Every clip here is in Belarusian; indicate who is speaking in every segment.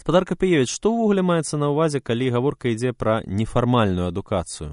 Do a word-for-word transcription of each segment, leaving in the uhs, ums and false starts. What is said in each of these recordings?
Speaker 1: Гаспадар Капіевіч, што ўвогуле маецца на ўвазе, калі гаворка ідзе пра нефармальную адукацыю?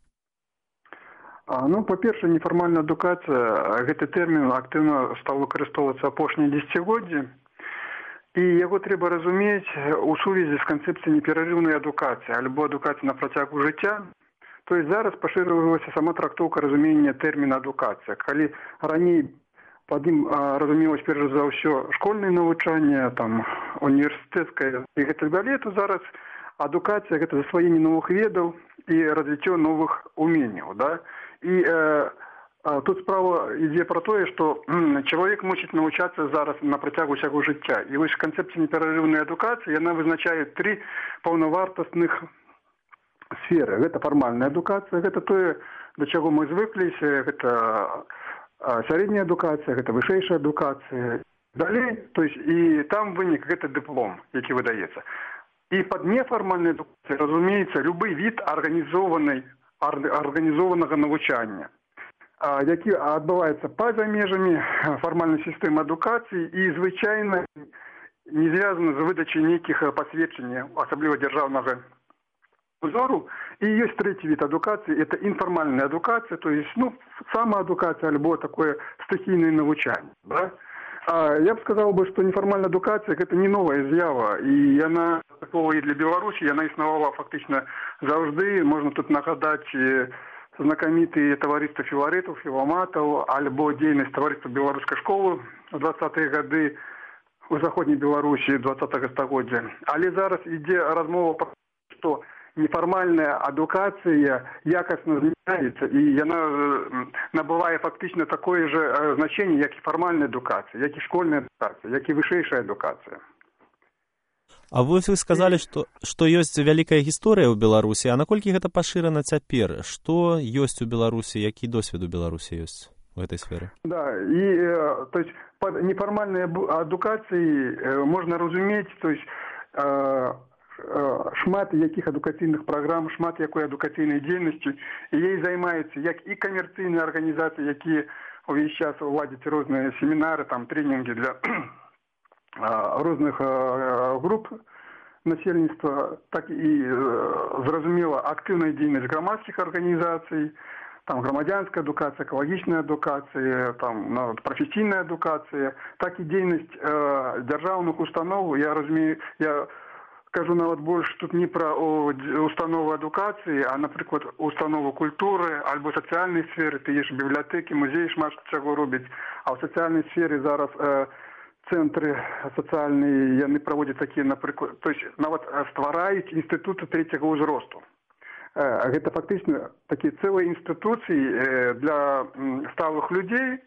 Speaker 2: А, ну, па-першае, нефармальная адукацыя, гэты тэрмін актыўна стаў выкарыстоўвацца апошнія дзесяцігоддзі, і яго трэба разумець у сувязі з канцэпцыяй неперарыўнай адукацыі, альбо адукацыі на працягу жыцця. То есть зараз пашырылася сама трактоўка разумення тэрміна адукацыя. Калі раней пад ім разумелось перш за ўсё школьнае навучанне, там універсітэцкае і гэтак далей, то зараз адукацыя гэта засваенне новых ведаў і развіццё новых уменняў, да? І э, тут справа ідзе пра тое, што м, чалавек мусіць навучацца зараз на працягу ўсяго жыцця. І вось канцэпцыя неперарыўнай адукацыі, яна вызначае тры паўнавартасных сферы. Гэта фармальная адукацыя, гэта тое, да чаго мы звыкліся, гэта сярэдняя адукацыя, гэта вышэйшая адукацыя. Далей, то есть, і там вынік гэта дыплом, які выдаецца. І пад нефармальнай адукацыяй разумеецца любы від арганізованай арганізованага навучання, які адбываецца па-за межамі фармальнай сістэмы адукацыі і звычайна не звязаны з выдачай нейкіх пасведчанняў, асабліва дзяржаўнага узору. І ёсць трэці від адукацыі, это інфармальная адукацыя, то есть, ну, самаадукацыя альбо такое стыхійнае навучанне, да? А я б сказаў бы, што нефармальная адукацыя гэта не новая з'ява, і яна такова і для Беларусі, яна існавала фактычна заўжды. Можна тут нагадаць знакамітыя таварыства філарэтаў, філаматаў, альбо дзейнасць таварыства беларускай школы ў дваццатыя гады у заходняй Беларусі дваццатага стагоддзя. Але зараз ідзе размова пра тое, што нефармальная адукацыя якасна змяняецца, і яна набывае фактычна такое же значэнне, як і фармальная адукацыя, як і школьная адукацыя, як і вышэйшая адукацыя.
Speaker 1: А вось вы сказалі, што, што ёсць вялікая гісторыя ў Беларусі, а наколькі гэта пашырана цяпер? Што ёсць у Беларусі, які досвед у Беларусі ёсць у гэтай сферы?
Speaker 2: Да, і то есть пад нефармальнай адукацыяй можна разумець, то есть шмат якіх адукацыйных праграм, шмат якой адукацыйнай дзейнасці, і ей займаюцца як і камерцыйныя арганізацыі, якія ўвесь час уладзяць розныя семінары, там трэнінгі для розных груп насельніцтва, так і, зразумела, актыўная дзейнасць грамадскіх арганізацый, там грамадзянская адукацыя, экалагічная адукацыя, там прафесійная адукацыя, так і дзейнасць дзяржаўных устаноў. Я разумею, я кажу нават больш тут не пра установу адукацыі, а, напрыклад, установу культуры альбо сацыяльнай сферы, тыя ж бібліятэкі, музеі шмат чаго робяць, а ў сацыяльнай сферы зараз э, цэнтры сацыяльныя, яны праводзяць такія, напрыклад, то есть нават ствараюць інстытуты трэцяга ўзросту. Э, гэта фактычна такія цэлыя інстытуцыі э, для м, сталых людзей,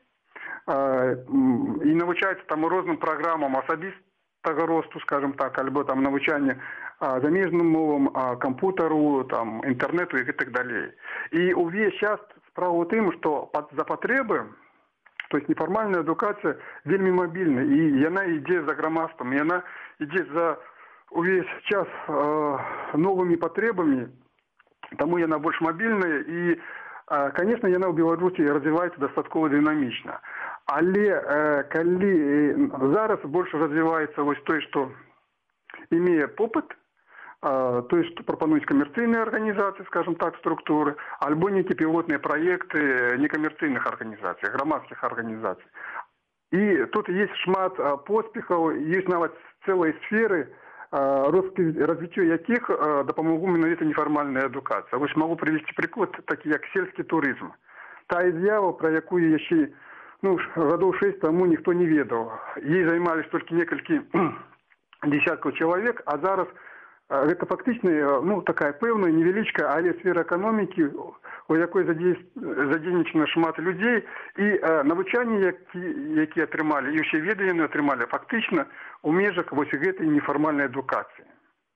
Speaker 2: э, м, і навучаюцца там розным праграмам асабіста росту, скажем так, альбо там навучанне а, замежным мовам, а, кампутару, там, інтэрнету і так далей. І увесь час справа ў тым, што пад, за патрэбы, то есть нефармальная адукацыя вельмі мабільна, і яна ідзе за грамадствам, яна ідзе за увесь час а, новымі патрэбамі, таму яна больш мабільная, і, а, конечно, яна ў Беларусі развіваецца дастаткова дынамічна. Але э, калі зараз больш развіваецца вось той, што імее попыт, э, той, што прапануюць камерцыйныя арганізацыі, скажем так, структуры, альбо нейкія пілотныя праекты некамерцыйных арганізацый, грамадскіх арганізацый. І тут ёсць шмат э, поспехаў, ёсць нават цэлыя сферы, э, развіццё якіх э, дапамогу менавіта нефармальная адукацыя. Вось магу прывесці прыклад, такі як сельскі турызм. Тая з'ява, пра якую яшчэ ну, гадоў шэсць таму ніхто не ведаў. Ей займались толькі некалькі десяткаў чалавек, а зараз гэта фактычна, ну, такая пэўная, невялічкая, але сфера эканомікі, у якой задзейнічана шмат людзей, і э, навучанне, які, які атрымалі, і ўсе веды яны атрымалі, фактычна у межах вось гэтай нефармальнай адукацыі.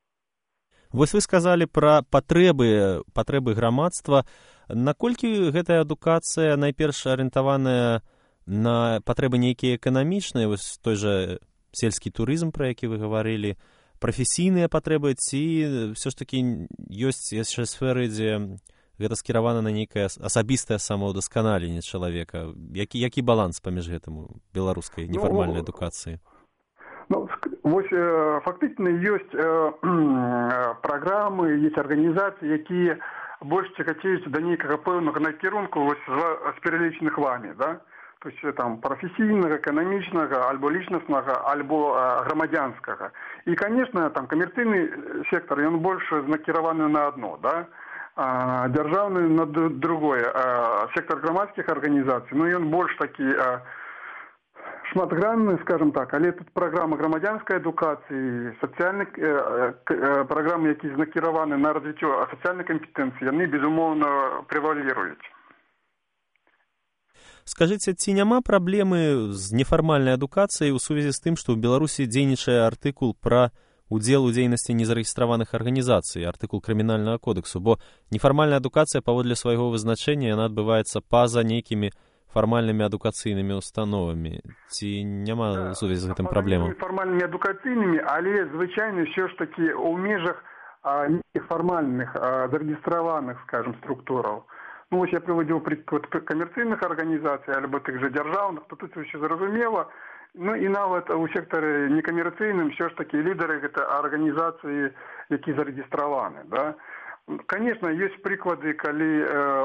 Speaker 1: Вось вы сказалі пра патрэбы, патрэбы грамадства. Наколькі гэтая адукацыя найперш арыентаваная на патрэбы нейкія эканамічныя, вось той жа сельскі турызм, пра які вы гаварылі, прафесійныя патрэбы, ці ўсё ж такі ёсць яшчэ сферы, дзе гэта скіравана на нейкае асабістае самаўдасканаленне чалавека? Які, які баланс паміж гэтым беларускай нефармальнай адукацыі?
Speaker 2: Ну, вось фактычна ёсць праграмы, ёсць арганізацыі, якія больш цікацеюць да нейкага пэўнага накірунку вось з пералічаных вамі, да? То есть там прафесійнага, эканамічнага, альбо лічнаснага, альбо грамадзянскага. І, конечно, там камерцыйны сектор, ён больш накіраваны на одно, да? А дзяржаўны на другое. А сектор грамадскіх арганізацый, ну ён больш такі шматгранны, скажем так, але тут праграма грамадзянскай адукацыі, сацыяльны праграмы, якія накіраваны на развіццё сацыяльнай кампетэнцыі, яны, безумоўна, прэваліруюць.
Speaker 1: Скажыце, ці няма праблемы з нефармальнай адукацыяй у сувязі з тым, што ў Беларусі дзейнічае артыкул пра удзел у дзейнасці незарэгістраваных арганізацый, артыкул крымінальнага кодексу, бо нефармальная адукацыя паводле свайго вызначэння яна адбываецца па-за нейкімі фармальнымі адукацыйнымі установамі. Ці няма сувязі з гэтым праблемам?
Speaker 2: Фармальнымі адукацыйнымі, але звычайна ўсё ж такі ў межах нейкіх фармальных, зарэгістраваных, скажем, структураў. Ну, ось я приводил приклад коммерційних організацій, або тих же державних, то тут все зрозуміло. Ну, і навіть у секторі некомерційним все ж таки лідери – це організації, які зареєстровані. Да? Звісно, є приклади, коли е,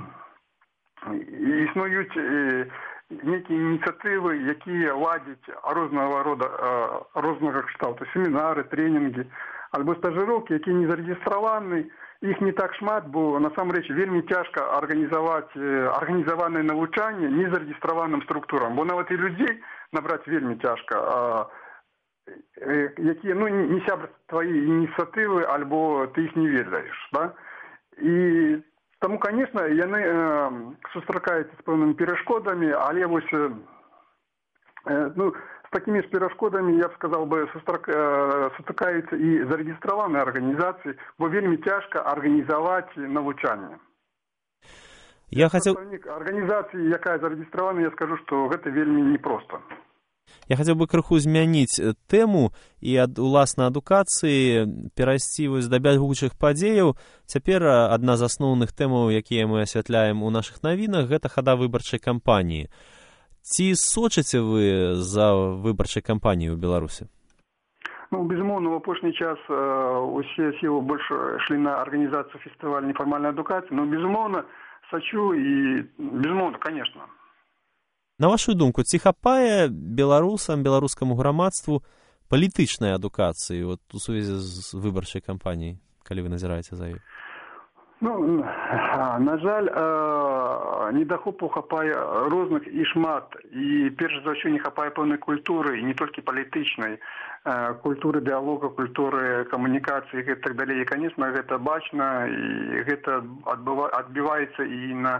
Speaker 2: існують е, некі ініціативи, які ладять різного роду, е, різного кшталту, семінари, тренінги, або стажировки, які не зареєстровані. Іх не так шмат, бо насамрэч вельмі цяжка арганізаваць арганізаванае навучанне незарэгістраваным структурам, бо нават і людзей набраць вельмі цяжка, якія ну не сябры твае ініцыятывы альбо ты іх не ведаеш, да? І таму, конечно, яны э, сустракаюцца з пэўнымі перашкодамі, але вось э, ну такими ж перашкодами, я б сказал бы, сутыкаюцца і зарэгістраваныя арганізацыі, бо вельмі цяжка арганізаваць навучанне.
Speaker 1: Я хотел...
Speaker 2: Арганізацыі, якая зарэгістравана, я скажу, што гэта вельмі непросто.
Speaker 1: Я хацеў бы крыху змяніць тэму і ад уласна адукацыі перайсці вось да бягучых падзеяў. Цяпер адна з асноўных тэмаў, якія мы асвятляем у нашых навінах, гэта хада выбарчай кампаніі. Ці сочыце вы за выбарчай кампаніяй у Беларусі?
Speaker 2: Ну, безумоўна, в апошні час э, усе сілы больш ішлі на арганізацыю фестываля нефармальнай адукацыі, но, безумоўна, сачу і, безумоўна, конечно.
Speaker 1: На вашу думку, ці хапае беларусам, беларускаму грамадству палітычнай адукацыі вот, у сувязі з выбарчай кампаніяй, калі вы назіраеце за ёй?
Speaker 2: Ну, на жаль, недахопу хапае розных і шмат. І перш за ўсё не хапае пэўнай культуры, і не толькі палітычнай, культуры дыалога, культуры камунікацыі і так далей. І, конечно, гэта бачна, і гэта адбіваецца і на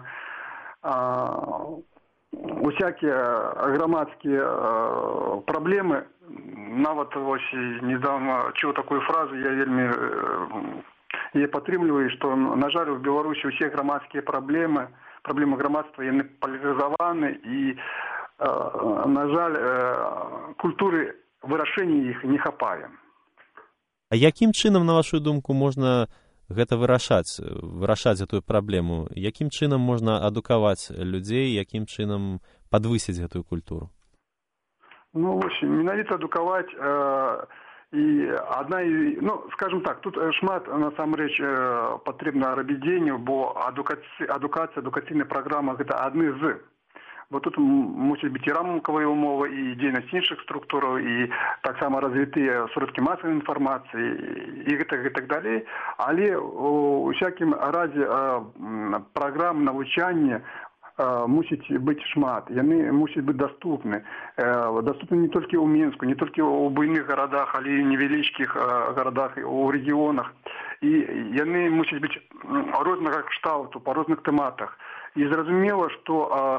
Speaker 2: усякія грамадскія праблемы. Нават вось недавно чуў такую фразу, я вельмі я падтрымліваю, што, на жаль, у Беларусі ўсе грамадскія праблемы, праблемы грамадства, яны палярызаваны і, на жаль, культуры вырашэння іх не хапае.
Speaker 1: А якім чынам, на вашу думку, можна гэта вырашаць, вырашаць гэтую праблему? Якім чынам можна адукаваць людзей, якім чынам падвысіць гэтую культуру?
Speaker 2: Ну, вось, менавіта адукаваць... І одна, ну, скажем так, тут шмат, насамрэч, патрэбна рабіць дзеянняў, бо адукацыя, адукацыя, адукацыйная праграма – гэта адны з. Бо тут мусяць быць і рамкавыя ўмовы, і дзейнасць іншых структураў, і таксама развітыя сродкі масавай інфармацыі, і гэтак, і так далей. Але у всякім разе праграм навучання мусіць быць шмат, яны мусяць быць даступны. Даступны не толькі ў Мінску, не толькі ў буйных гарадах, але і ў невялічкіх гарадах, у рэгіёнах. І яны мусяць быць рознага кшталту, па розных тэматах. І зразумела, што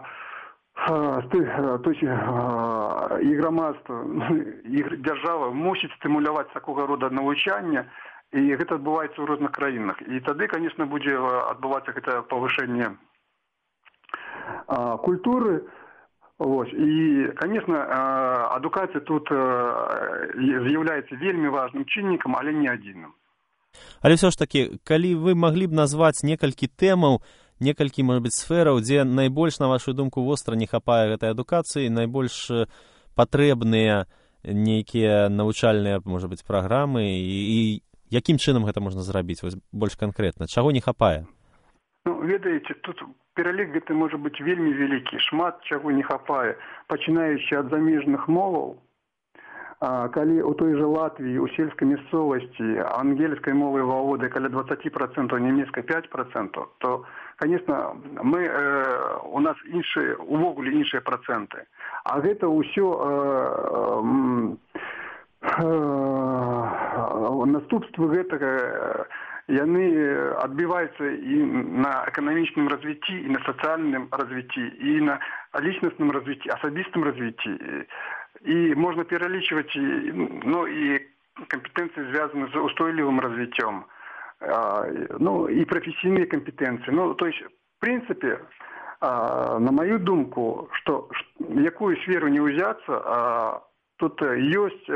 Speaker 2: і грамадства, і дзяржава мусіць стымуляваць такога рода навучання, і гэта адбываецца ў розных краінах. І тады, конечно, будзе адбывацца гэта павышэнне культуры. Ось. І, конечно, адукацыя тут з'яўляецца вельмі важным чыннікам, але не адзіным.
Speaker 1: Але все ж таки, калі вы маглі б назваць некалькі тэмаў, некалькі, может быть, сфераў, дзе найбольш, на вашу думку, востра не хапае гэтай адукацыі, найбольш патрэбныя нейкія навучальныя, можа быць, праграмы, і, і якім чынам гэта можна зрабіць, вось больш канкрэтна, чаго не хапае?
Speaker 2: Ну, ведаеце, тут пералік гэты можа быць вельмі вялікі, шмат чаго не хапае, пачынаючы ад замежных моваў. А, калі у той жа Латвіі, у сельскай мясцовасці ангельскай мовы валодае каля дваццаць працэнтаў, нямецкай пяць працэнтаў, то, конечно, мы, э, у нас іншыя, увогуле іншыя працэнты. А гэта ўсё э, э, э, наступствы гэтага, яны адбіваюцца і на эканамічным развіцці, і на сацыяльным развіцці, і на лічнасным развіцці, асабістым развіцці. І можна пералічваць, ну, і кампетэнцыі звязаны з устойлівым развіццём, ну, і прафесійныя кампетэнцыі. Ну, то есть, в принципе, на мою думку, што якую сферу не ўзяцца, тут ёсць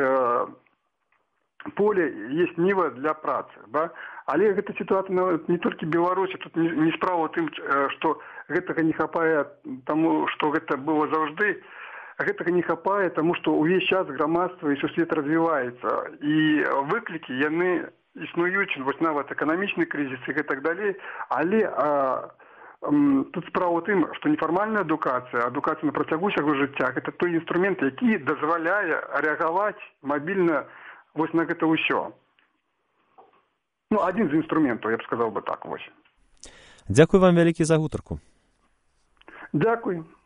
Speaker 2: поле, есть ніва для працы, да? Але гэта сітуацыя не толькі Беларусі, тут не, не справа ў тым, што гэтага не хапае таму, што гэта было заўжды, гэтага не хапае, таму што ўвесь час грамадства і сусвет развіваецца. І выклікі, яны існуюць, вось нават эканамічны крызіс і гэтак далей, але а, м, тут справа ў тым, што нефармальная адукацыя, адукацыя на працягу ўсяго жыцця, гэта той інструмент, які дазваляе рэагаваць мабільна вось на гэта ўсё. Ну, адзін з інструментаў, я б сказаў бы так, вось.
Speaker 1: Дзякуй вам вялікі за гутарку.
Speaker 2: Дзякуй.